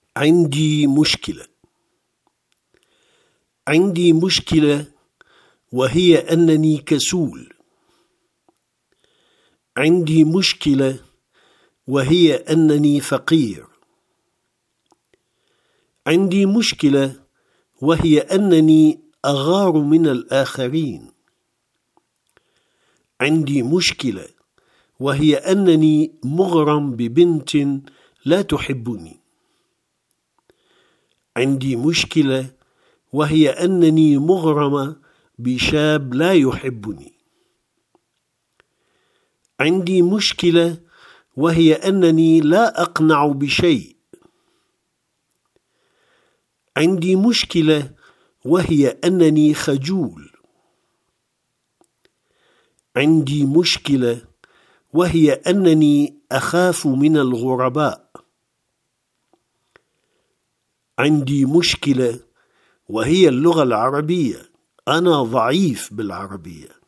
عندي مشكلة. عندي مشكلة وهي أنني كسول. عندي مشكلة وهي أنني فقير. عندي مشكلة وهي أنني أغار من الآخرين. عندي مشكلة وهي أنني مغرم ببنت لا تحبني. عندي مشكلة وهي أنني مغرمة بشاب لا يحبني. عندي مشكلة وهي أنني لا أقنع بشيء. عندي مشكلة وهي أنني خجول. عندي مشكلة وهي أنني أخاف من الغرباء. عندي مشكلة وهي اللغة العربية، أنا ضعيف بالعربية.